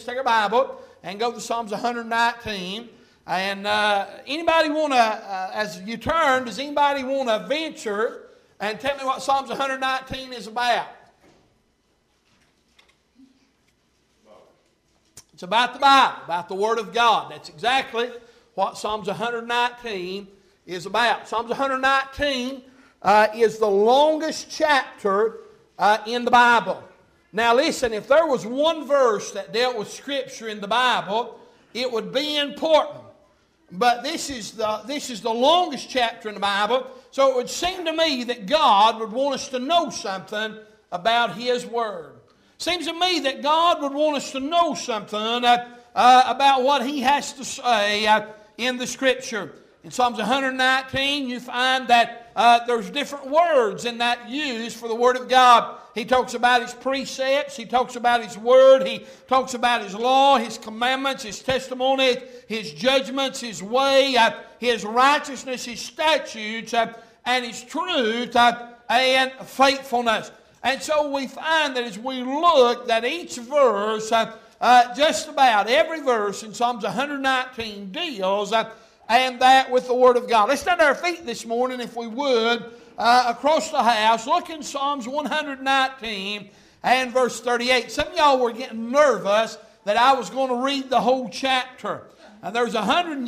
let's take our Bible and go to Psalms 119. And anybody want to, as you turn, does anybody want to venture and tell me what Psalms 119 is about? It's about the Bible, about the Word of God. That's exactly what Psalms 119 is about. Psalms 119 is the longest chapter in the Bible. Now listen, if there was one verse that dealt with Scripture in the Bible, it would be important. But this is the longest chapter in the Bible, so it would seem to me that God would want us to know something about His Word. Seems to me that God would want us to know something about what He has to say in the Scripture. In Psalms 119, you find that there's different words in that used for the Word of God. He talks about His precepts. He talks about His Word. He talks about His law, His commandments, His testimony, His judgments, His way, His righteousness, His statutes, and His truth and faithfulness. And so we find that as we look that each verse, just about every verse in Psalms 119 deals and that with the Word of God. Let's stand on our feet this morning, if we would, across the house. Look in Psalms 119 and verse 38. Some of y'all were getting nervous that I was going to read the whole chapter. And there's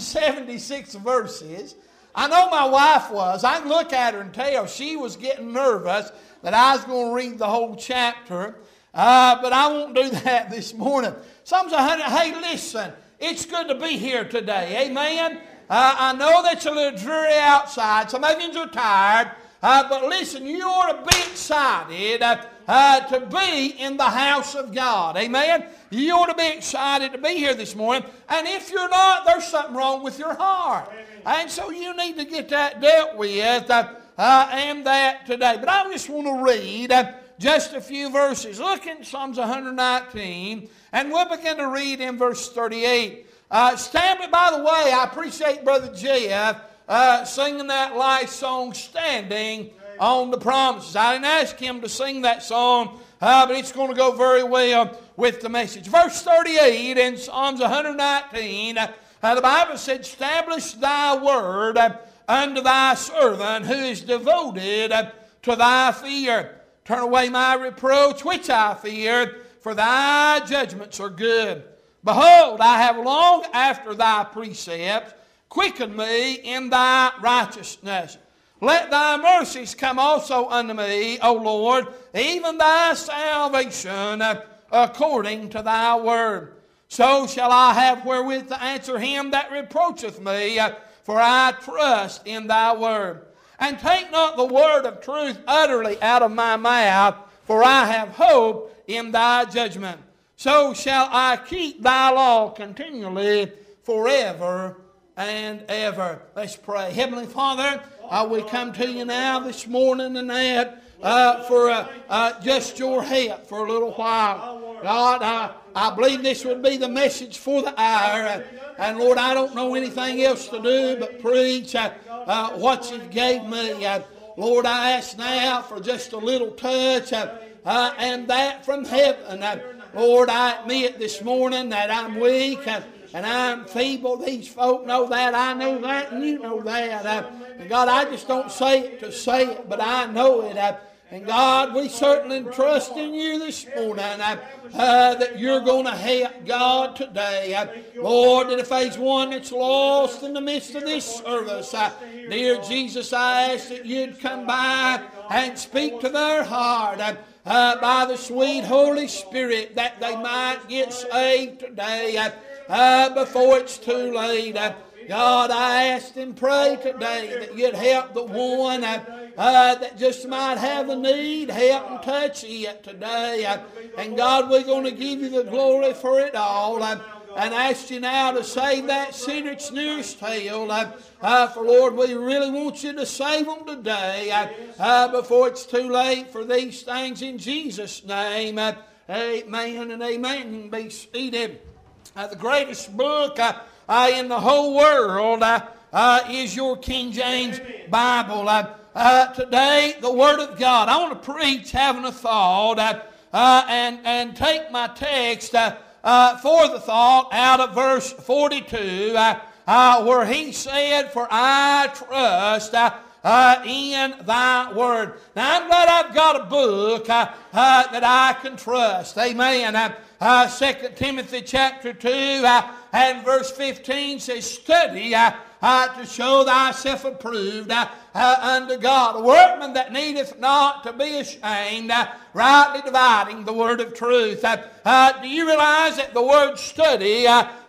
176 verses. I know my wife was. I can look at her and tell she was getting nervous that I was going to read the whole chapter. But I won't do that this morning. Psalms 100. Hey, listen. It's good to be here today. Amen. I know that it's a little dreary outside. Some of you are tired. But listen, you ought to be excited to be in the house of God. Amen. You ought to be excited to be here this morning. And if you're not, there's something wrong with your heart. And so you need to get that dealt with and that today. But I just want to read just a few verses. Look in Psalms 119, and we'll begin to read in verse 38. Stand, by the way, I appreciate Brother Jeff singing that last song, Standing on the Promises. I didn't ask him to sing that song, but it's going to go very well with the message. Verse 38 in Psalms 119, the Bible said, establish thy word unto thy servant who is devoted to thy fear. Turn away my reproach which I fear, for thy judgments are good. Behold, I have longed after thy precepts. Quicken me in thy righteousness. Let thy mercies come also unto me, O Lord, even thy salvation according to thy word. So shall I have wherewith to answer him that reproacheth me, for I trust in thy word. And take not the word of truth utterly out of my mouth, for I have hope in thy judgment. So shall I keep thy law continually forever and ever. Let's pray. Heavenly Father, we come to you now this morning and that for just your help for a little while. God, I believe this would be the message for the hour. And Lord, I don't know anything else to do but preach what you gave me. Lord, I ask now for just a little touch and that from heaven. Lord, I admit this morning that I'm weak and I'm feeble. These folk know that. I know that, and you know that. And God, I just don't say it to say it, but I know it. And God, we certainly trust in you this morning that you're going to help God today. Lord, that if there's one that's lost in the midst of this service, dear Jesus, I ask that you'd come by and speak to their heart by the sweet Holy Spirit, that they might get saved today before it's too late. God, I ask and pray today that you'd help the one that just might have a need. Help and touch it today. And God, we're going to give you the glory for it all. And ask you now to save that sinner that's nearest hell. For Lord, we really want you to save them today before it's too late for these things in Jesus' name. Amen and amen. You can be seated. The greatest book in the whole world is your King James Bible. Today, the Word of God. I want to preach having a thought and take my text for the thought out of verse 42 where he said, "For I trust in thy word." Now I'm glad I've got a book that I can trust. Amen. 2 Timothy chapter 2 and verse 15 says, "Study to show thyself approved unto God, a workman that needeth not to be ashamed, rightly dividing the word of truth." Do you realize that the word study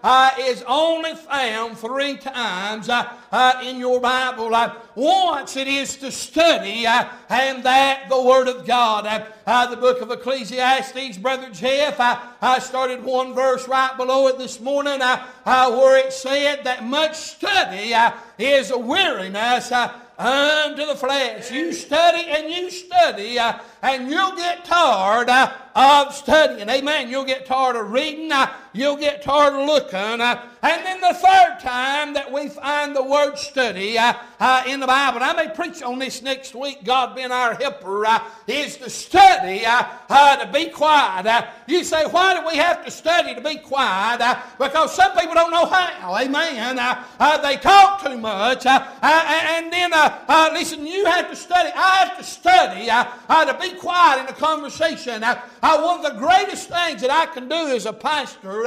is only found 3 times in your Bible? Once it is to study, and that the Word of God. The book of Ecclesiastes, Brother Jeff, I started one verse right below it this morning where it said that much study is a weariness unto the flesh. You study and you study, and you'll get tired of studying. Amen. You'll get tired of reading. You'll get tired of looking. And then the third time that we find the word study in the Bible, and I may preach on this next week, God being our helper, is to study to be quiet. You say, why do we have to study to be quiet? Because some people don't know how. Amen. They talk too much. And then, listen, you have to study. I have to study to be quiet in a conversation. One of the greatest things that I can do as a pastor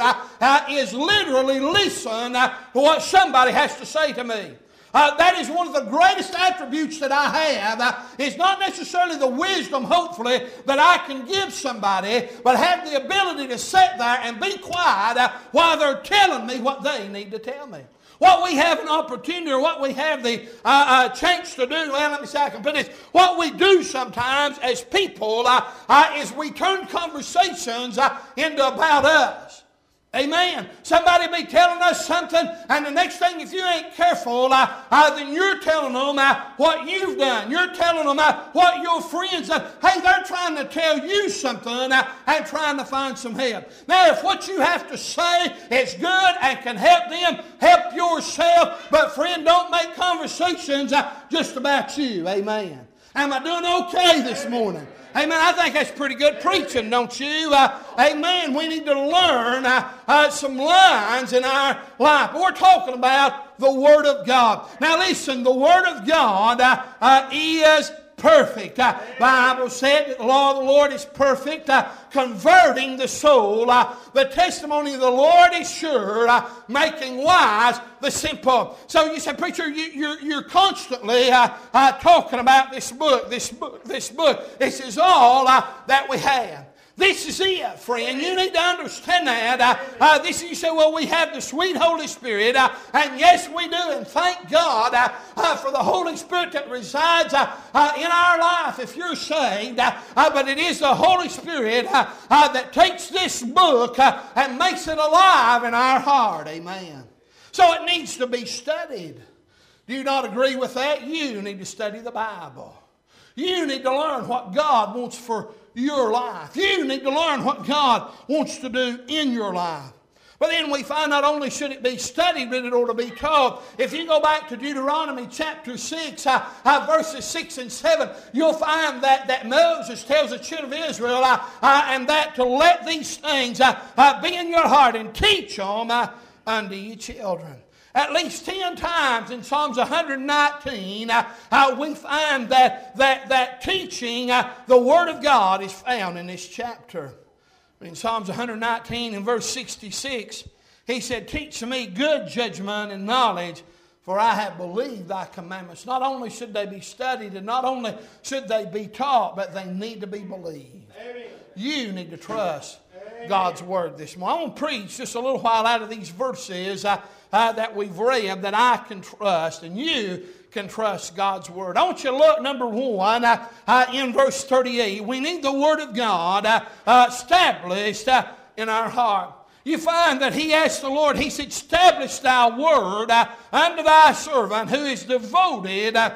is literally listen to what somebody has to say to me. That is one of the greatest attributes that I have. It's not necessarily the wisdom, hopefully, that I can give somebody, but have the ability to sit there and be quiet while they're telling me what they need to tell me. What we have an opportunity, or what we have the chance to do, well, let me say, I can put this, what we do sometimes as people is we turn conversations into about us. Amen. Somebody be telling us something, and the next thing, if you ain't careful, then you're telling them what you've done. You're telling them what your friends done. Hey, they're trying to tell you something and trying to find some help. Now, if what you have to say is good and can help them, help yourself. But friend, don't make conversations just about you. Amen. Am I doing okay this morning? Amen. I think that's pretty good preaching, don't you? Amen. We need to learn some lines in our life. We're talking about the Word of God. Now listen, the Word of God is perfect. The Bible said that the law of the Lord is perfect, converting the soul. The testimony of the Lord is sure, making wise the simple. So you say, preacher, you're constantly talking about this book. This is all that we have. This is it, friend. You need to understand that. You say, well, we have the sweet Holy Spirit. And yes, we do. And thank God for the Holy Spirit that resides in our life if you're saved. But it is the Holy Spirit that takes this book and makes it alive in our heart. Amen. So it needs to be studied. Do you not agree with that? You need to study the Bible. You need to learn what God wants for your life. You need to learn what God wants to do in your life. But then we find not only should it be studied, but it ought to be taught. If you go back to Deuteronomy chapter 6, verses 6 and 7, you'll find that Moses tells the children of Israel and that to let these things be in your heart and teach them unto your children. At least 10 times in Psalms 119, we find that teaching the Word of God is found in this chapter. In Psalms 119 and verse 66, he said, "Teach me good judgment and knowledge, for I have believed thy commandments." Not only should they be studied and not only should they be taught, but they need to be believed. Amen. You need to trust God's Word this morning. I want to preach just a little while out of these verses that we've read that I can trust and you can trust God's Word. I want you to look, number one, in verse 38. We need the Word of God established in our heart. You find that he asked the Lord, he said, "Establish thy word unto thy servant who is devoted to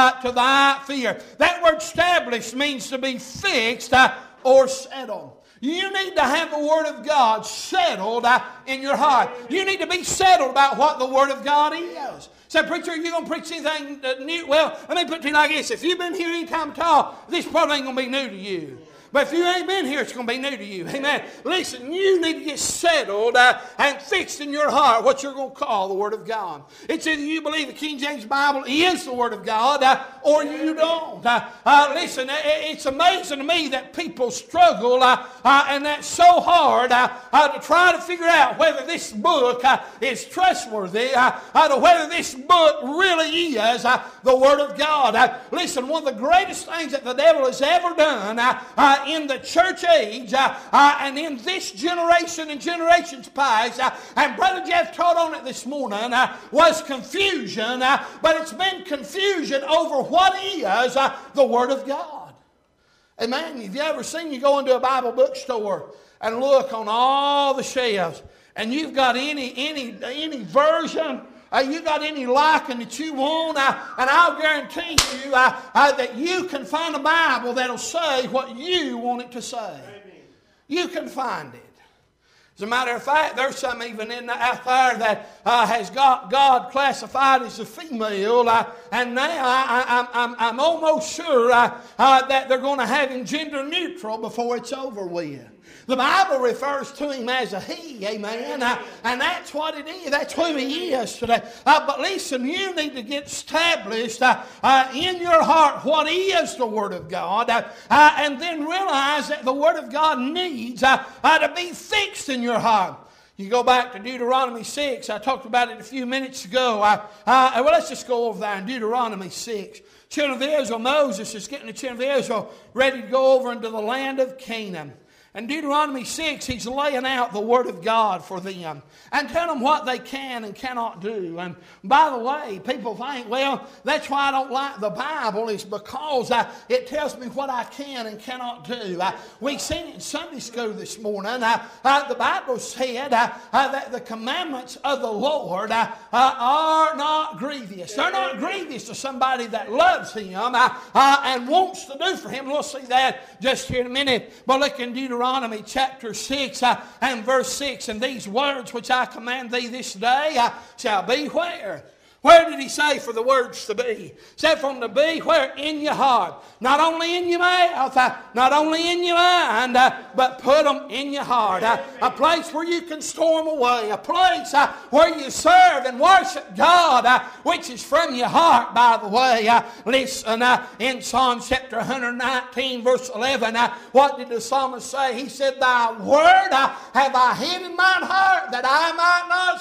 thy fear." That word established means to be fixed or settled. You need to have the Word of God settled in your heart. You need to be settled about what the Word of God is. Say, preacher, are you going to preach anything new? Well, let me put it to you like this. If you've been here any time at all, this probably ain't going to be new to you. But if you ain't been here, it's going to be new to you. Amen. Listen, you need to get settled and fixed in your heart what you're going to call the Word of God. It's either you believe the King James Bible is the Word of God or you don't. Listen, it's amazing to me that people struggle and that's so hard to try to figure out whether this book is trustworthy, to whether this book really is the Word of God. Listen, one of the greatest things that the devil has ever done in the church age and in this generation and generations past, and Brother Jeff taught on it this morning, was confusion, but it's been confusion over what is the Word of God. Amen. Have you ever seen you go into a Bible bookstore and look on all the shelves and you've got any version, you got any liking that you want, and I'll guarantee you that you can find a Bible that'll say what you want it to say. Amen. You can find it. As a matter of fact, there's some even out there that has got God classified as a female, and now I'm almost sure that they're going to have him gender neutral before it's over with. The Bible refers to him as a he, amen, and that's what it is. That's who he is today. But listen, you need to get established in your heart what is the Word of God, and then realize that the Word of God needs to be fixed in your heart. You go back to Deuteronomy 6. I talked about it a few minutes ago. Well, let's just go over there in Deuteronomy 6. Children of Israel, Moses is getting the children of Israel ready to go over into the land of Canaan. In Deuteronomy 6, he's laying out the Word of God for them and telling them what they can and cannot do. And by the way, people think, well, that's why I don't like the Bible, is because it tells me what I can and cannot do. We've seen it in Sunday school this morning. The Bible said that the commandments of the Lord are not grievous. They're not grievous to somebody that loves Him and wants to do for Him. We'll see that just here in a minute. But look in Deuteronomy chapter 6 and verse 6. And these words which I command thee this day shall be where? Where did he say for the words to be? He said for them to be where? In your heart. Not only in your mouth, not only in your mind, but put them in your heart. A place where you can store them away. A place where you serve and worship God, which is from your heart, by the way. Listen, in Psalm chapter 119, verse 11, what did the psalmist say? He said, Thy word have I hid in mine heart, that I might not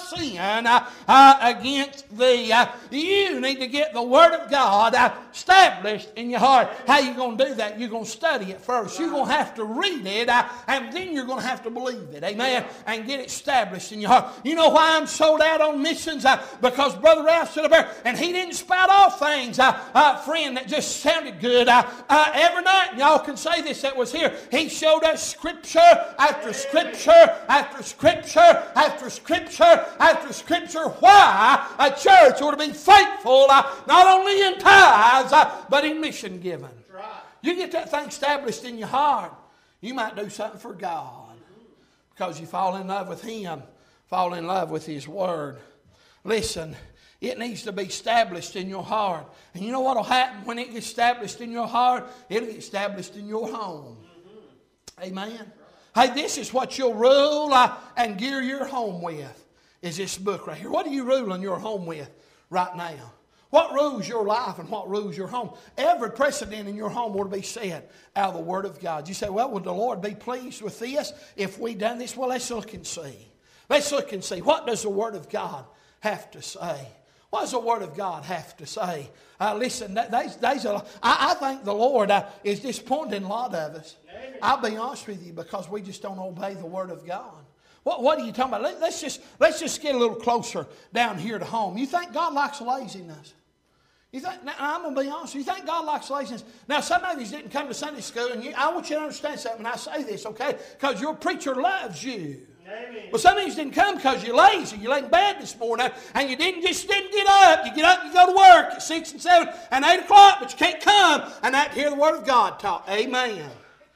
sin against thee. You need to get the Word of God established in your heart. How you going to do that? You're going to study it first. You're going to have to read it, and then you're going to have to believe it. Amen? And get it established in your heart. You know why I'm sold out on missions? Because Brother Ralph stood up there, and he didn't spout off things, friend, that just sounded good every night. And y'all can say this that was here. He showed us Scripture after Scripture after Scripture after Scripture after Scripture. Why a church ought to be faithful not only in tithes but in mission giving. Right. You get that thing established in your heart, you might do something for God because you fall in love with Him, fall in love with His Word. Listen, it needs to be established in your heart. And you know what will happen when it gets established in your heart? It'll get established in your home. Amen. Hey, this is what you'll rule and gear your home with, is this book right here. What are you ruling your home with right now? What rules your life and what rules your home? Every precedent in your home will be set out of the Word of God. You say, well, would the Lord be pleased with this if we done this? Well, let's look and see. Let's look and see. What does the Word of God have to say? What does the Word of God have to say? Listen, I think the Lord is disappointed in a lot of us. Amen. I'll be honest with you, because we just don't obey the Word of God. What are you talking about? Let's just get a little closer down here to home. You think God likes laziness? You think? Now, I'm going to be honest. You think God likes laziness? Now, some of you didn't come to Sunday school, and I want you to understand something when I say this, okay? Because your preacher loves you. Amen. Well, some of you didn't come because you're lazy. You laid in bed this morning, and you didn't get up. You get up, you go to work at 6 and 7 and 8 o'clock, but you can't come and not hear the Word of God taught. Amen.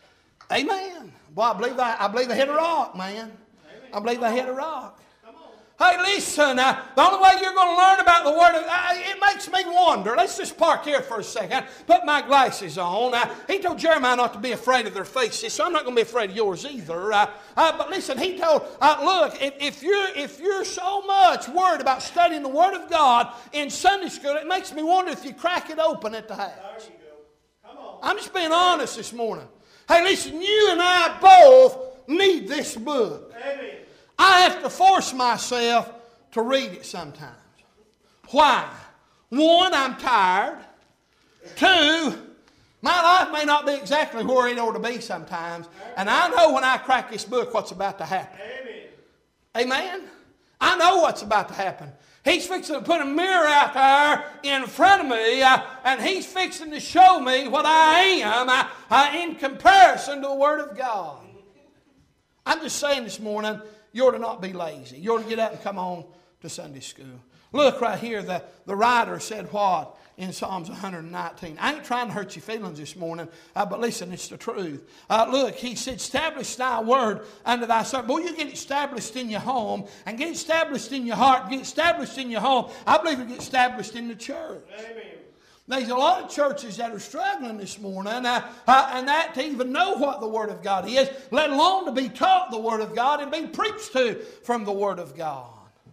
Amen. Boy, I believe I hit a rock, man. I believe I hit a rock. Hey, listen, the only way you're going to learn about the Word of God, it makes me wonder. Let's just park here for a second. Put my glasses on. He told Jeremiah not to be afraid of their faces, so I'm not going to be afraid of yours either. But listen, he told, look, if you're so much worried about studying the Word of God in Sunday school, it makes me wonder if you crack it open at the house. There you go. Come on. I'm just being honest this morning. Hey, listen, you and I both need this book. Amen. I have to force myself to read it sometimes. Why? One, I'm tired. Two, my life may not be exactly where it ought to be sometimes. And I know when I crack this book what's about to happen. Amen. Amen? I know what's about to happen. He's fixing to put a mirror out there in front of me, and He's fixing to show me what I am in comparison to the Word of God. I'm just saying this morning, you ought to not be lazy. You ought to get up and come on to Sunday school. Look right here, the writer said what in Psalms 119. I ain't trying to hurt your feelings this morning, but listen, it's the truth. Look, he said, establish thy word unto thy servant. Boy, you get established in your home, and get established in your heart, get established in your home. I believe you get established in the church. Amen. There's a lot of churches that are struggling this morning, and that to even know what the Word of God is, let alone to be taught the Word of God and be preached to from the Word of God.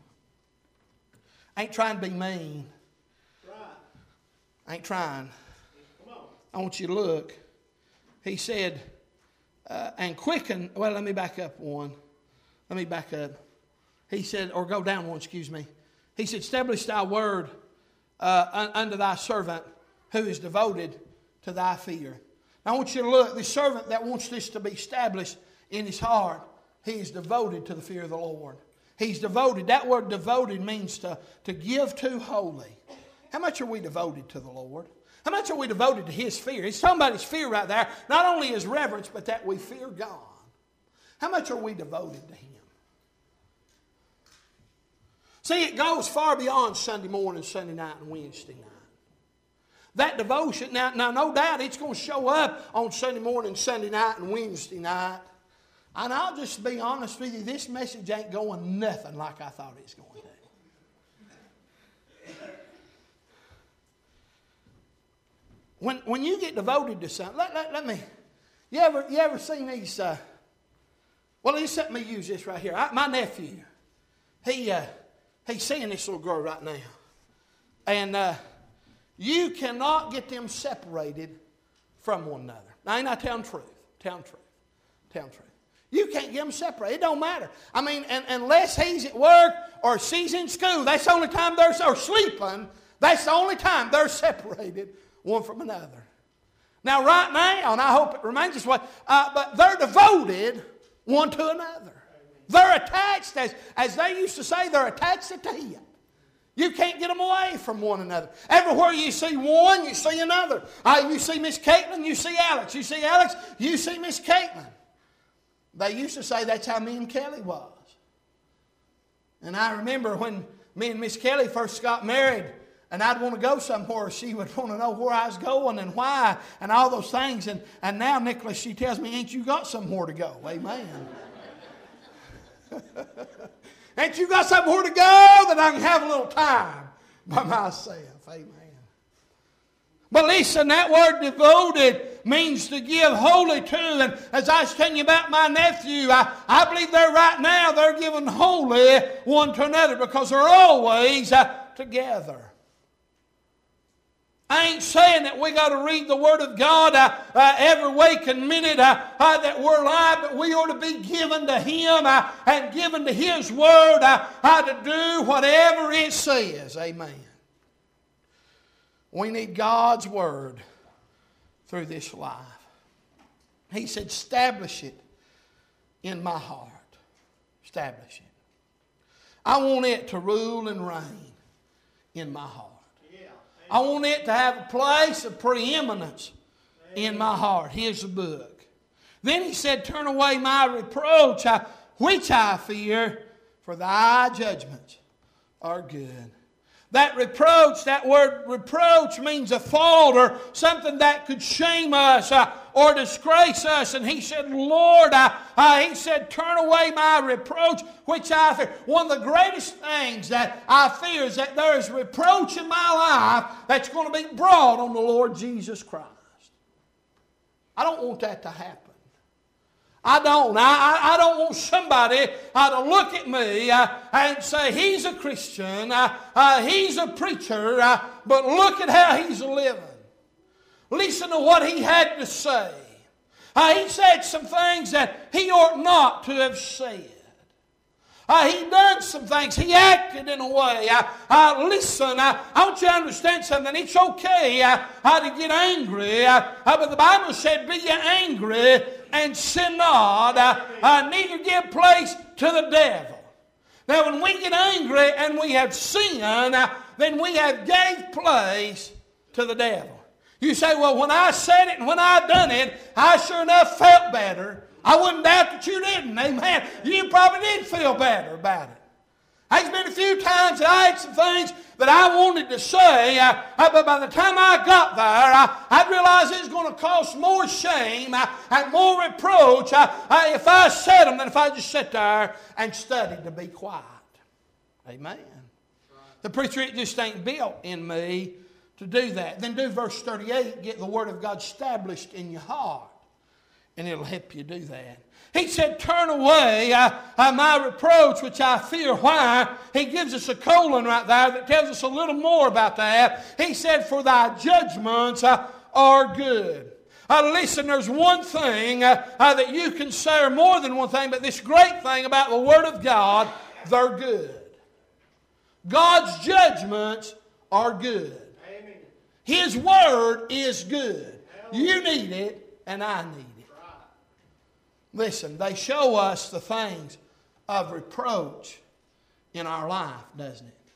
I ain't trying to be mean. I ain't trying. I want you to look. He said, and quicken. Well, let me back up one. Let me back up. He said, or go down one, excuse me. He said, establish thy word unto thy servant who is devoted to thy fear. Now I want you to look. The servant that wants this to be established in his heart, he is devoted to the fear of the Lord. He's devoted. That word devoted means to give to wholly. How much are we devoted to the Lord? How much are we devoted to His fear? He's talking about His fear right there. Not only His reverence, but that we fear God. How much are we devoted to Him? See, it goes far beyond Sunday morning, Sunday night, and Wednesday night. That devotion, now no doubt it's going to show up on Sunday morning, Sunday night, and Wednesday night. And I'll just be honest with you, this message ain't going nothing like I thought it was going to. When you get devoted to something, let me, you ever seen these, well, just let me use this right here. My nephew, he's seeing this little girl right now. And you cannot get them separated from one another. Now, ain't I telling the truth? Telling the truth. Telling the truth. You can't get them separated. It don't matter. I mean, unless he's at work or she's in school, that's the only time they're, or sleeping, that's the only time they're separated one from another. Now, right now, and I hope it remains this way, but they're devoted one to another. They're attached, as they used to say, they're attached at the hip. You can't get them away from one another. Everywhere you see one, you see another. You see Miss Caitlin, you see Alex. You see Alex, you see Miss Caitlin. They used to say that's how me and Kelly was. And I remember when me and Miss Kelly first got married, and I'd want to go somewhere, she would want to know where I was going and why and all those things. And now, Nicholas, she tells me, ain't you got somewhere to go? Amen. Ain't you got somewhere to go that I can have a little time by myself? Amen. But listen, that word devoted means to give wholly to. And as I was telling you about my nephew, I believe right now they're giving wholly one to another because they're always together. I ain't saying that we got to read the Word of God every waking minute that we're alive, but we ought to be given to Him and given to His Word to do whatever it says. Amen. We need God's Word through this life. He said, establish it in my heart. Establish it. I want it to rule and reign in my heart. I want it to have a place of preeminence in my heart. Here's the book. Then he said, turn away my reproach, which I fear, for thy judgments are good. That reproach, that word reproach means a fault or something that could shame us or disgrace us. And he said, Lord, he said, turn away my reproach, which I fear. One of the greatest things that I fear is that there is reproach in my life that's going to be brought on the Lord Jesus Christ. I don't want that to happen. I don't. I don't want somebody to look at me and say, he's a Christian, he's a preacher, but look at how he's living. Listen to what he had to say. He said some things that he ought not to have said. He done some things. He acted in a way. Listen, I want you to understand something. It's okay to get angry. But the Bible said, be ye angry and sin not. Neither give place to the devil. Now when we get angry and we have sinned, then we have gave place to the devil. You say, well, when I said it and when I done it, I sure enough felt better. I wouldn't doubt that you didn't. Amen. You probably did feel better about it. There's been a few times that I had some things that I wanted to say, but by the time I got there, I realized it was going to cost more shame and more reproach if I said them than if I just sat there and studied to be quiet. Amen. The preacher, it just ain't built in me to do that. Then do verse 38, get the Word of God established in your heart. And it'll help you do that. He said, turn away my reproach, which I fear. Why? He gives us a colon right there that tells us a little more about that. He said, for thy judgments are good. Listen, there's one thing that you can say, or more than one thing, but this great thing about the Word of God, they're good. God's judgments are good. Amen. His Word is good. You need it, and I need it. Listen, they show us the things of reproach in our life, doesn't it?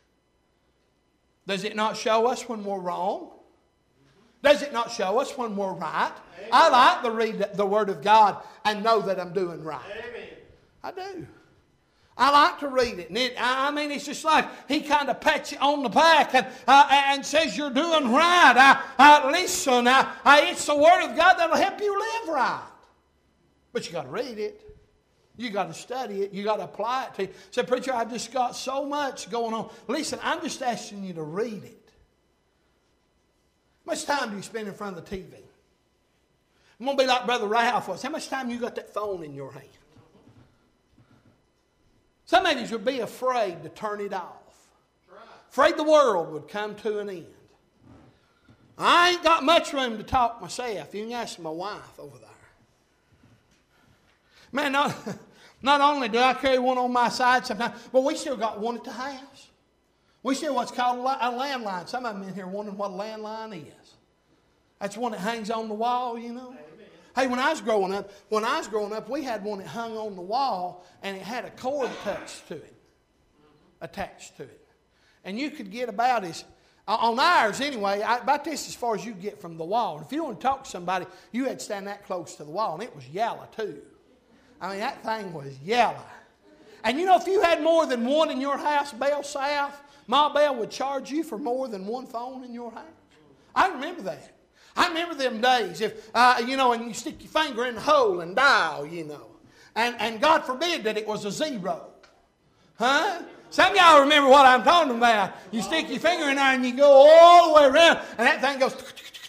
Does it not show us when we're wrong? Does it not show us when we're right? Amen. I like to read the Word of God and know that I'm doing right. Amen. I do. I like to read it. And it's just like he kind of pats you on the back and says you're doing right. Listen, it's the Word of God that'll help you live right. But you got to read it. You got to study it. You got to apply it to you. Say, preacher, I've just got so much going on. Listen, I'm just asking you to read it. How much time do you spend in front of the TV? I'm going to be like Brother Ralph was. How much time you got that phone in your hand? Some of you would be afraid to turn it off. Afraid the world would come to an end. I ain't got much room to talk myself. You can ask my wife over there. Man, not only do I carry one on my side sometimes, but we still got one at the house. We still what's called a landline. Some of them in here wondering what a landline is. That's one that hangs on the wall, you know. Amen. Hey, when I was growing up, we had one that hung on the wall and it had a cord attached to it. And you could get about as, on ours anyway, about this as far as you get from the wall. And if you want to talk to somebody, you had to stand that close to the wall, and it was yellow too. I mean, that thing was yellow. And you know, if you had more than one in your house, Bell South, Ma Bell would charge you for more than one phone in your house. I remember that. I remember them days. If, and you stick your finger in the hole and dial, And God forbid that it was a zero. Huh? Some of y'all remember what I'm talking about. You stick your finger in there and you go all the way around, and that thing goes.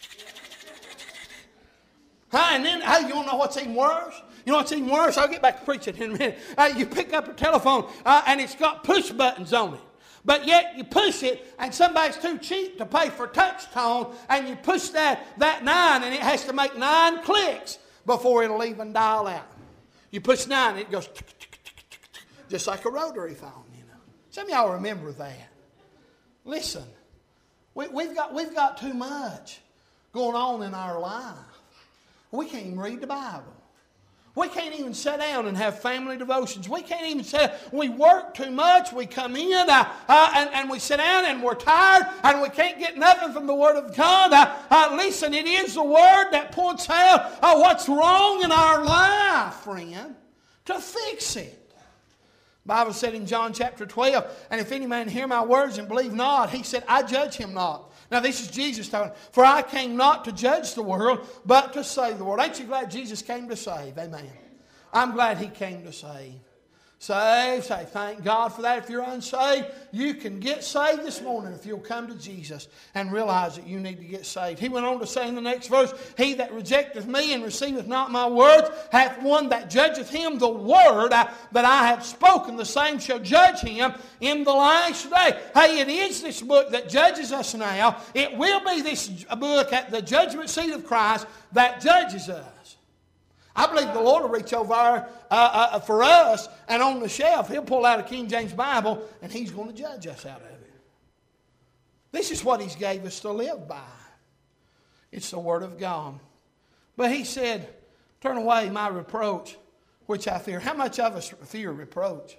And then, hey, you want to know what's even worse? You know what's even worse? I'll get back to preaching in a minute. You pick up a telephone and it's got push buttons on it. But yet you push it and somebody's too cheap to pay for touch tone, and you push that 9 and it has to make 9 clicks before it'll even dial out. You push 9 and it goes just like a rotary phone, Some of y'all remember that. Listen, we've got too much going on in our life. We can't even read the Bible. We can't even sit down and have family devotions. We can't even we work too much. We come in and we sit down and we're tired and we can't get nothing from the Word of God. Listen, it is the Word that points out what's wrong in our life, friend, to fix it. Bible said in John chapter 12, and if any man hear my words and believe not, he said, I judge him not. Now this is Jesus talking. For I came not to judge the world, but to save the world. Ain't you glad Jesus came to save? Amen. I'm glad He came to save. Save, say, thank God for that. If you're unsaved, you can get saved this morning if you'll come to Jesus and realize that you need to get saved. He went on to say in the next verse, He that rejecteth me and receiveth not my words hath one that judgeth him. The word that I have spoken, the same shall judge him in the last day. Hey, it is this book that judges us now. It will be this book at the judgment seat of Christ that judges us. I believe the Lord will reach over for us, and on the shelf He'll pull out a King James Bible and He's going to judge us out of it. This is what He's gave us to live by. It's the Word of God. But He said, turn away my reproach, which I fear. How much of us fear reproach?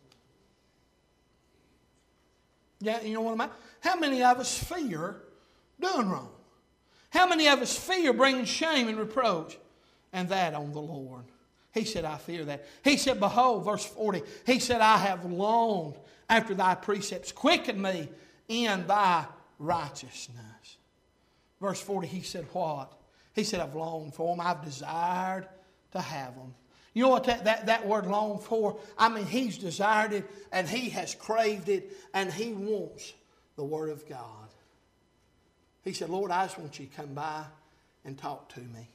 Yeah, you know what I mean? How many of us fear doing wrong? How many of us fear bringing shame and reproach? And that on the Lord. He said, I fear that. He said, behold, verse 40, He said, I have longed after thy precepts. Quicken me in thy righteousness. Verse 40, He said, what? He said, I've longed for them. I've desired to have them. You know what that word long for? I mean, He's desired it and He has craved it and He wants the Word of God. He said, Lord, I just want you to come by and talk to me.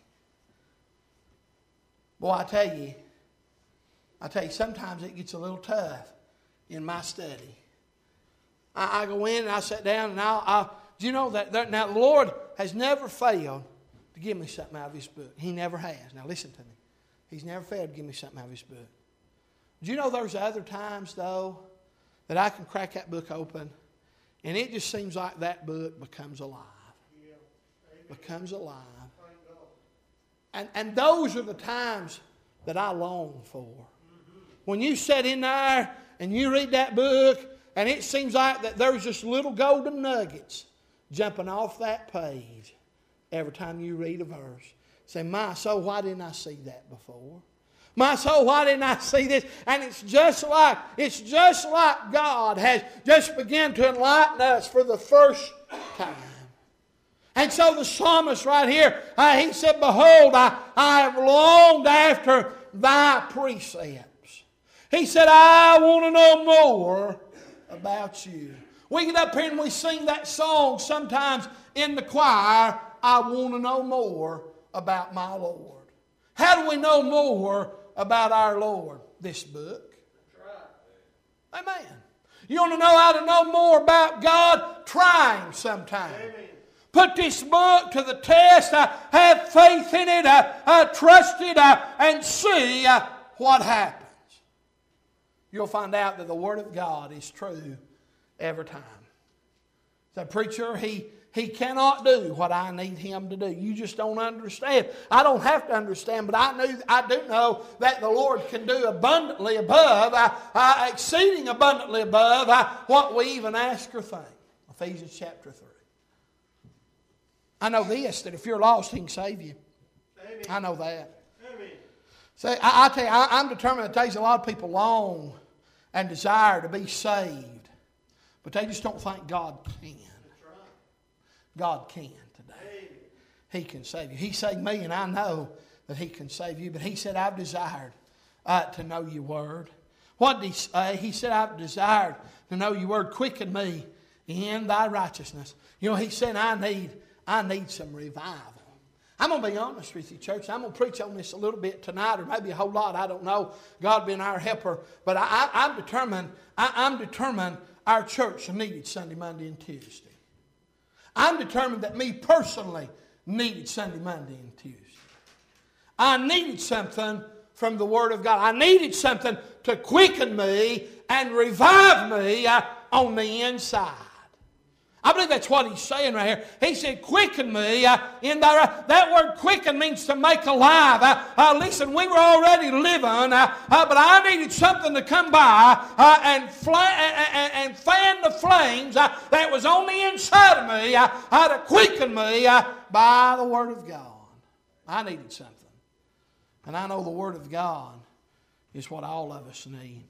Boy, I tell you, sometimes it gets a little tough in my study. I go in and I sit down and do you know that now the Lord has never failed to give me something out of His book. He never has. Now listen to me. He's never failed to give me something out of His book. Do you know there's other times, though, that I can crack that book open and it just seems like that book becomes alive. Becomes alive. And those are the times that I long for. When you sit in there and you read that book and it seems like that there's just little golden nuggets jumping off that page every time you read a verse. Say, my soul, why didn't I see that before? My soul, why didn't I see this? And it's just like God has just begun to enlighten us for the first time. And so the psalmist right here, he said, behold, I have longed after thy precepts. He said, I want to know more about you. We get up here and we sing that song sometimes in the choir, I want to know more about my Lord. How do we know more about our Lord? This book. That's right. Amen. You want to know how to know more about God? Try Him sometime. Amen. Put this book to the test. Have faith in it. Trust it and see what happens. You'll find out that the Word of God is true every time. The preacher, he cannot do what I need him to do. You just don't understand. I don't have to understand, but I do know that the Lord can do abundantly above, exceeding abundantly above what we even ask or think. Ephesians chapter 3. I know this, that if you're lost, He can save you. Amen. I know that. Amen. See, I tell you, I'm determined that there's a lot of people long and desire to be saved, but they just don't think God can. That's right. God can today. Amen. He can save you. He saved me, and I know that He can save you. But He said, I've desired to know your word. What did He say? He said, I've desired to know your word. Quicken me in thy righteousness. You know, He said, I need some revival. I'm going to be honest with you, church. I'm going to preach on this a little bit tonight, or maybe a whole lot. I don't know. God being our helper. But I'm determined our church needed Sunday, Monday, and Tuesday. I'm determined that me personally needed Sunday, Monday, and Tuesday. I needed something from the Word of God. I needed something to quicken me and revive me on the inside. I believe that's what He's saying right here. He said, quicken me in thy... That word quicken means to make alive. Listen, we were already living, but I needed something to come by and fan the flames that was on the inside of me to quicken me by the Word of God. I needed something. And I know the Word of God is what all of us need.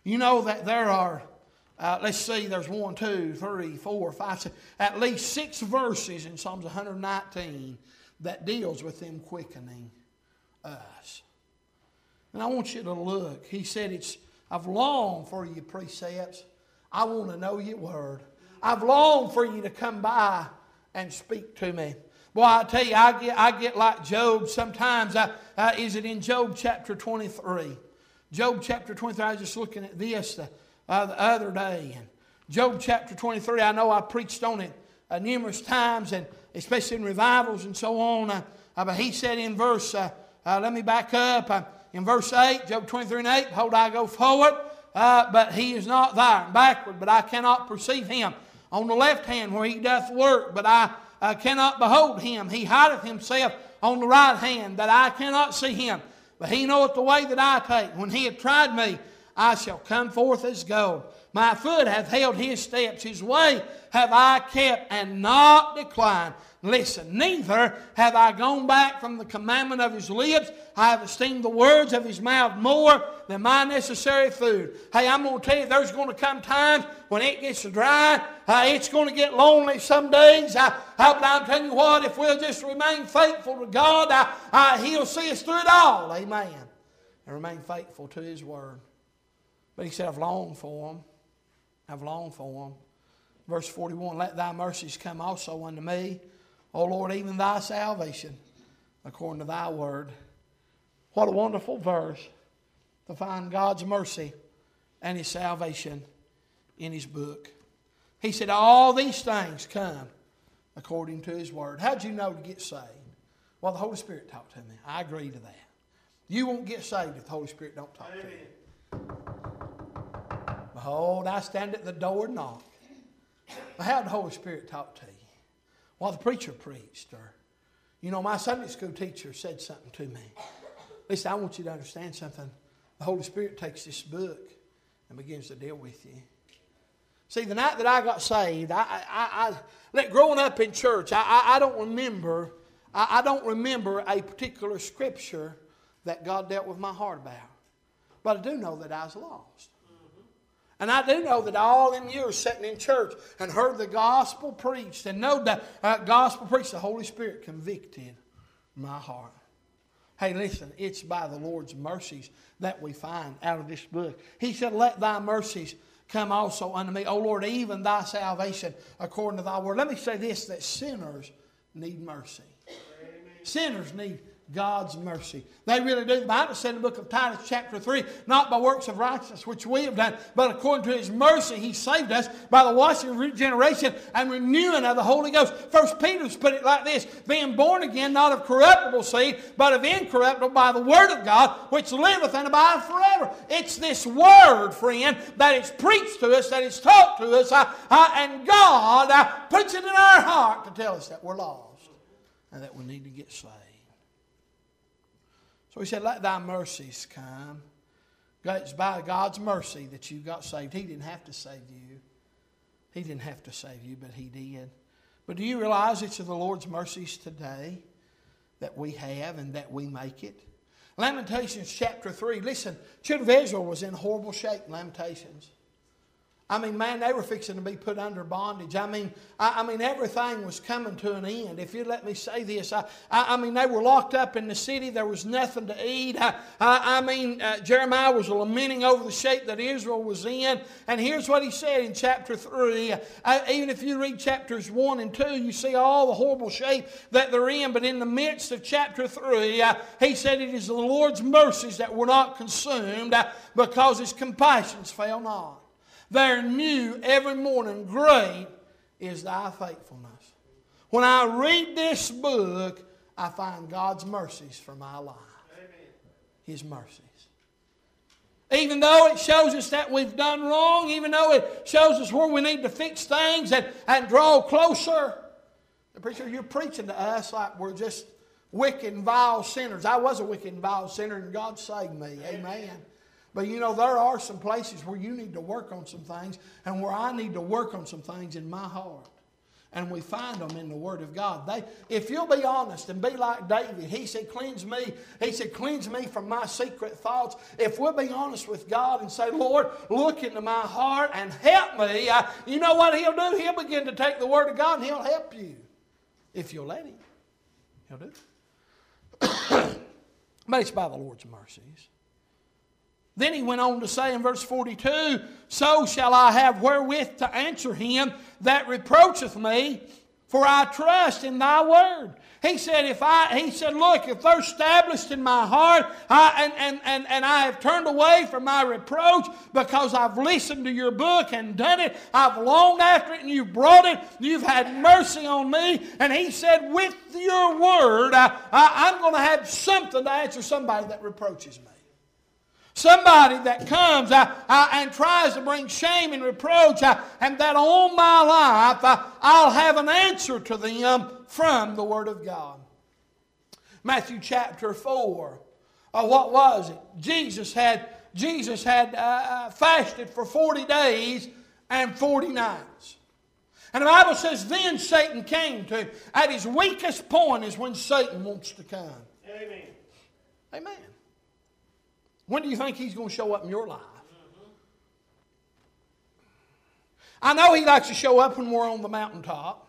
You know that there are, let's see, there's 1, 2, 3, 4, 5, 6, at least 6 verses in Psalms 119 that deals with them quickening us. And I want you to look. He said, I've longed for your precepts. I want to know your word. I've longed for you to come by and speak to me. Boy, I tell you, I get like Job sometimes. Is it in Job chapter 23? Job chapter 23, I was just looking at this the other day. And Job chapter 23, I know I preached on it numerous times, and especially in revivals and so on. But he said in verse, let me back up. In verse 8, Job 23 and 8, behold, I go forward, but he is not there. And backward, but I cannot perceive him. On the left hand where he doth work, but I cannot behold him. He hideth himself on the right hand, that I cannot see him. But he knoweth the way that I take. When he hath tried me, I shall come forth as gold. My foot hath held his steps. His way have I kept and not declined. Listen, neither have I gone back from the commandment of his lips. I have esteemed the words of his mouth more than my necessary food. Hey, I'm going to tell you, there's going to come times when it gets dry. It's going to get lonely some days. But I'm telling you what, if we'll just remain faithful to God, He'll see us through it all. Amen. And remain faithful to His word. But He said, I've longed for Him. I've longed for Him. Verse 41, let thy mercies come also unto me, O Lord, even thy salvation, according to thy word. What a wonderful verse to find God's mercy and His salvation in His book. He said, all these things come according to His word. How'd you know to get saved? Well, the Holy Spirit talked to me. I agree to that. You won't get saved if the Holy Spirit don't talk to you. Behold, I stand at the door and knock. But how'd the Holy Spirit talk to you? Well, the preacher preached, or, my Sunday school teacher said something to me. Listen, I want you to understand something. The Holy Spirit takes this book and begins to deal with you. See, the night that I got saved, growing up in church, I don't remember a particular scripture that God dealt with my heart about. But I do know that I was lost. And I do know that all them years sitting in church and heard the gospel preached and know that gospel preached, the Holy Spirit convicted my heart. Hey, listen, it's by the Lord's mercies that we find out of this book. He said, let thy mercies come also unto me, O Lord, even thy salvation according to thy word. Let me say this, that sinners need mercy. Amen. Sinners need God's mercy. They really do. The Bible said in the book of Titus chapter 3, not by works of righteousness which we have done, but according to His mercy He saved us by the washing of regeneration and renewing of the Holy Ghost. 1 Peter's put it like this, being born again, not of corruptible seed, but of incorruptible by the word of God, which liveth and abideth forever. It's this word, friend, that is preached to us, that is taught to us, and God puts it in our heart to tell us that we're lost and that we need to get saved. So He said, let thy mercies come. It's by God's mercy that you got saved. He didn't have to save you. He didn't have to save you, but He did. But do you realize it's of the Lord's mercies today that we have and that we make it? Lamentations chapter 3. Listen, children of Israel was in horrible shape in Lamentations. I mean, man, they were fixing to be put under bondage. I mean, everything was coming to an end. If you'd let me say this, I mean, they were locked up in the city. There was nothing to eat. Jeremiah was lamenting over the shape that Israel was in. And here's what he said in chapter 3. Even if you read chapters 1 and 2, you see all the horrible shape that they're in. But in the midst of chapter 3, he said, it is the Lord's mercies that were not consumed because His compassions fail not. They're new every morning. Great is thy faithfulness. When I read this book, I find God's mercies for my life. Amen. His mercies. Even though it shows us that we've done wrong, even though it shows us where we need to fix things and draw closer. The preacher, you're preaching to us like we're just wicked and vile sinners. I was a wicked and vile sinner and God saved me. Amen. But there are some places where you need to work on some things and where I need to work on some things in my heart. And we find them in the Word of God. If you'll be honest and be like David, he said, cleanse me. He said, cleanse me from my secret thoughts. If we'll be honest with God and say, Lord, look into my heart and help me, you know what He'll do? He'll begin to take the Word of God and He'll help you. If you'll let Him. He'll do it. But it's by the Lord's mercies. Then he went on to say in verse 42, so shall I have wherewith to answer him that reproacheth me, for I trust in thy word. He said, look, if they're established in my heart, and I have turned away from my reproach because I've listened to your book and done it, I've longed after it and you've brought it, you've had mercy on me. And he said, with your word, I'm going to have something to answer somebody that reproaches me. Somebody that comes and tries to bring shame and reproach, and that all my life I'll have an answer to them from the Word of God. Matthew chapter 4. What was it? Jesus had fasted for 40 days and 40 nights. And the Bible says, then Satan came to him. At his weakest point is when Satan wants to come. Amen. Amen. When do you think he's going to show up in your life? I know he likes to show up when we're on the mountaintop.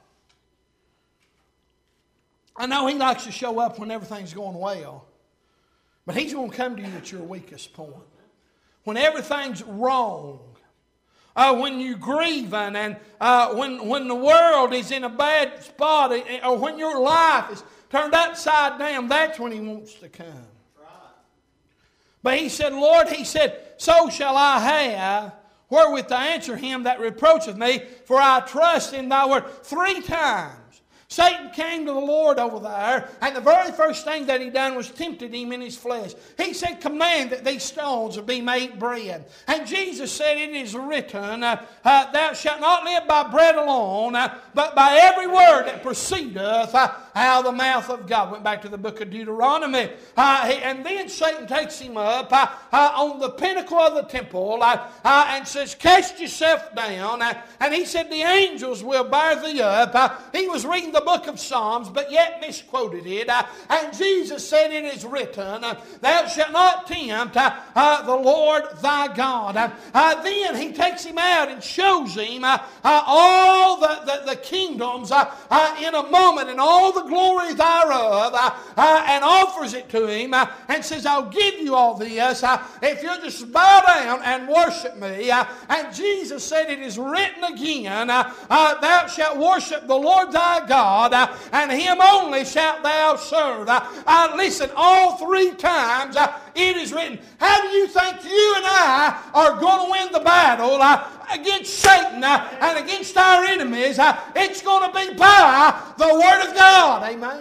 I know he likes to show up when everything's going well. But he's going to come to you at your weakest point. When everything's wrong. When you're grieving and when the world is in a bad spot, or when your life is turned upside down, that's when he wants to come. But he said, Lord, he said, so shall I have wherewith to answer him that reproacheth me, for I trust in thy word. 3 times Satan came to the Lord over there, and the very first thing that he done was tempted him in his flesh. He said, command that these stones be made bread. And Jesus said, it is written, thou shalt not live by bread alone, but by every word that proceedeth out of the mouth of God. Went back to the book of Deuteronomy. And then Satan takes him up on the pinnacle of the temple and says, cast yourself down. And he said, the angels will bear thee up. He was reading the book of Psalms, but yet misquoted it. And Jesus said, it is written, thou shalt not tempt the Lord thy God. Then he takes him out and shows him all the kingdoms in a moment and all the glory thereof, and offers it to him and says, I'll give you all this if you'll just bow down and worship me. And Jesus said, it is written again, thou shalt worship the Lord thy God, and him only shalt thou serve. Listen, all 3 times it is written. How do you think you and I are going to win the battle against Satan and against our enemies? It's going to be by the Word of God. Amen.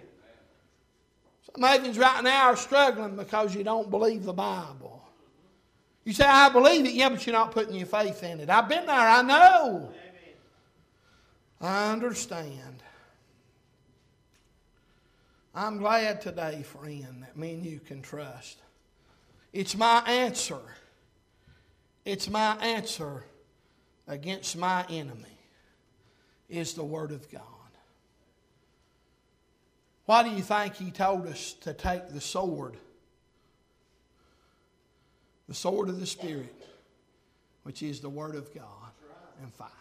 Some of you right now are struggling because you don't believe the Bible. You say, I believe it. Yeah, but you're not putting your faith in it. I've been there. I know. I understand. I'm glad today, friend, that me and you can trust. It's my answer. It's my answer against my enemy is the Word of God. Why do you think He told us to take the sword of the Spirit, which is the Word of God, and fight?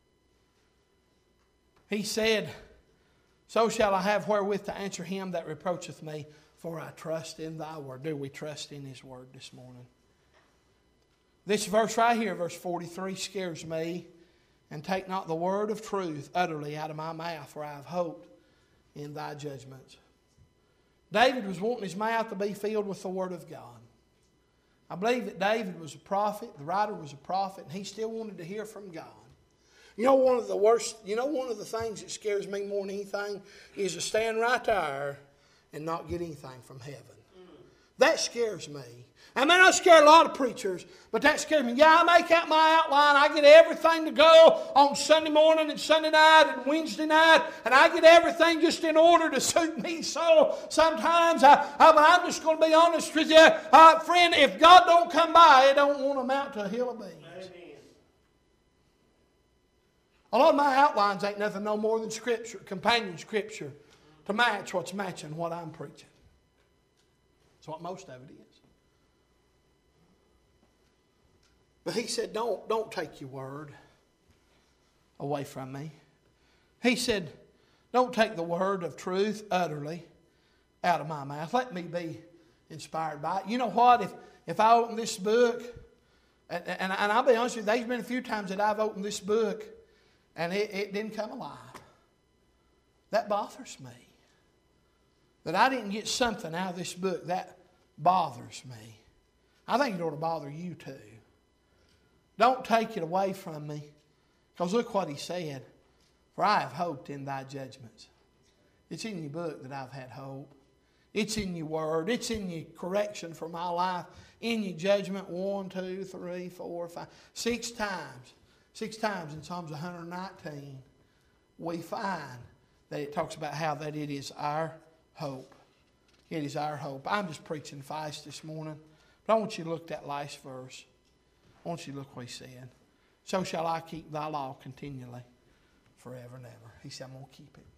He said, so shall I have wherewith to answer him that reproacheth me, for I trust in thy word. Do we trust in his word this morning? This verse right here, verse 43, scares me. And take not the word of truth utterly out of my mouth, for I have hoped in thy judgments. David was wanting his mouth to be filled with the Word of God. I believe that David was a prophet, the writer was a prophet, and he still wanted to hear from God. You know, one of the things that scares me more than anything is to stand right there and not get anything from heaven. That scares me. I may not scare a lot of preachers, but that scares me. Yeah, I make out my outline. I get everything to go on Sunday morning and Sunday night and Wednesday night, and I get everything just in order to suit me. So sometimes, but I'm just going to be honest with you, friend. If God don't come by, it don't want to amount to a hill of beans. A lot of my outlines ain't nothing no more than Scripture, companion Scripture, to match what's matching what I'm preaching. That's what most of it is. But he said, don't take your word away from me. He said, don't take the word of truth utterly out of my mouth. Let me be inspired by it. You know what? If I open this book, and I'll be honest with you, there's been a few times that I've opened this book and it didn't come alive. That bothers me. That I didn't get something out of this book, that bothers me. I think it ought to bother you too. Don't take it away from me. Because look what he said. For I have hoped in thy judgments. It's in your book that I've had hope. It's in your word. It's in your correction for my life. In your judgment, 1, 2, 3, 4, 5, 6 times. 6 times in Psalms 119, we find that it talks about how that it is our hope. It is our hope. I'm just preaching fast this morning, but I want you to look at that last verse. I want you to look what he said. So shall I keep thy law continually, forever and ever. He said, I'm going to keep it.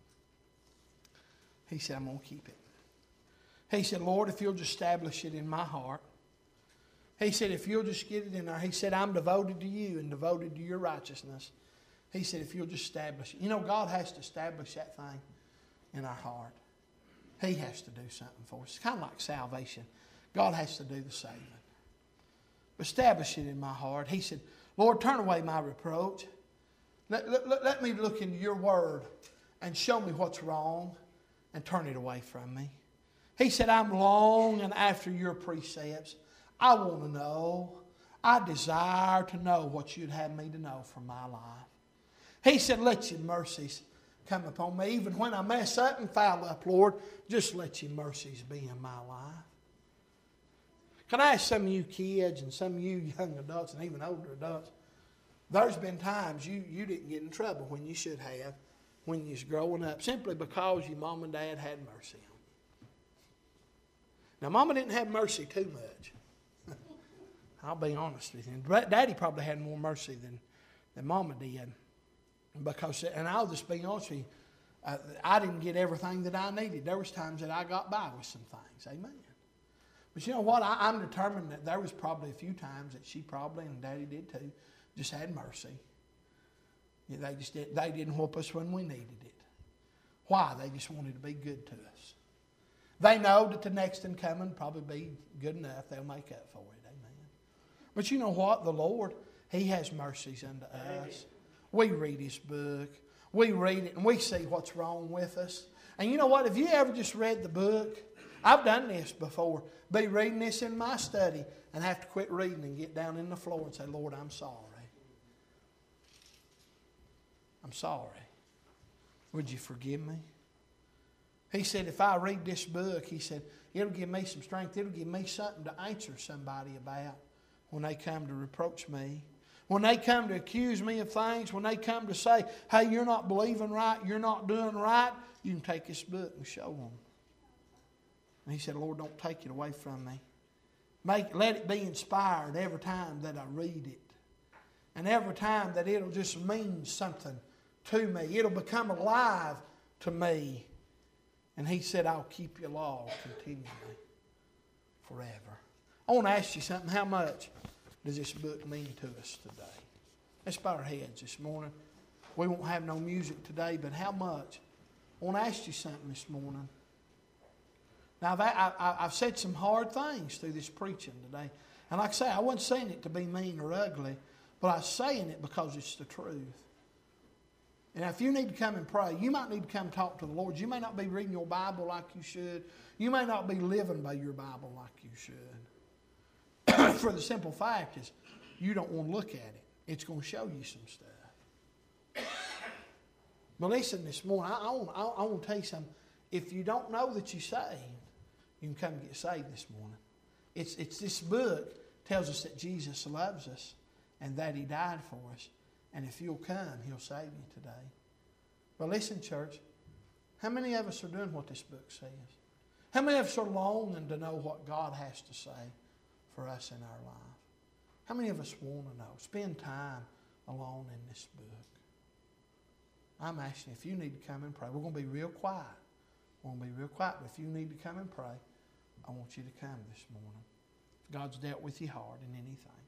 He said, I'm going to keep it. He said, Lord, if you'll just establish it in my heart. He said, if you'll just get it in there. He said, I'm devoted to you and devoted to your righteousness. He said, if you'll just establish it. You know, God has to establish that thing in our heart. He has to do something for us. It's kind of like salvation. God has to do the saving. Establish it in my heart. He said, Lord, turn away my reproach. Let me look into your word and show me what's wrong and turn it away from me. He said, I'm longing after your precepts. I want to know. I desire to know what you'd have me to know for my life. He said, let your mercies come upon me. Even when I mess up and foul up, Lord, just let your mercies be in my life. Can I ask some of you kids and some of you young adults and even older adults, there's been times you didn't get in trouble when you should have when you was growing up simply because your mom and dad had mercy on you. Now, Mama didn't have mercy too much. I'll be honest with you. Daddy probably had more mercy than Mama did. Because, and I'll just be honest with you, I didn't get everything that I needed. There was times that I got by with some things. Amen. But you know what? I'm determined that there was probably a few times that she probably, and Daddy did too, just had mercy. Yeah, they didn't whoop us when we needed it. Why? They just wanted to be good to us. They know that the next in coming probably be good enough. They'll make up for it. Amen. But you know what? The Lord, He has mercies unto us. We read His book. We read it and we see what's wrong with us. And you know what? Have you ever just read the book? I've done this before. Be reading this in my study and have to quit reading and get down in the floor and say, Lord, I'm sorry. I'm sorry. Would you forgive me? He said, if I read this book, he said, it'll give me some strength. It'll give me something to answer somebody about when they come to reproach me. When they come to accuse me of things, when they come to say, hey, you're not believing right, you're not doing right, you can take this book and show them. And he said, Lord, don't take it away from me. Let it be inspired every time that I read it. And every time that it'll just mean something to me. It'll become alive to me. And he said, I'll keep your law continually forever. I want to ask you something. How much does this book mean to us today? Let's bow our heads this morning. We won't have no music today, but how much? I want to ask you something this morning. Now, I've said some hard things through this preaching today. And like I say, I wasn't saying it to be mean or ugly, but I was saying it because it's the truth. And if you need to come and pray, you might need to come talk to the Lord. You may not be reading your Bible like you should. You may not be living by your Bible like you should. For the simple fact is, you don't want to look at it. It's going to show you some stuff. But listen this morning, I want to tell you something. If you don't know that you're saved, you can come and get saved this morning. It's this book tells us that Jesus loves us and that He died for us. And if you'll come, He'll save you today. But listen, church, how many of us are doing what this book says? How many of us are longing to know what God has to say for us in our life? How many of us want to know? Spend time alone in this book. I'm asking if you need to come and pray. We're going to be real quiet. We're going to be real quiet. But if you need to come and pray, I want you to come this morning. God's dealt with you hard in anything.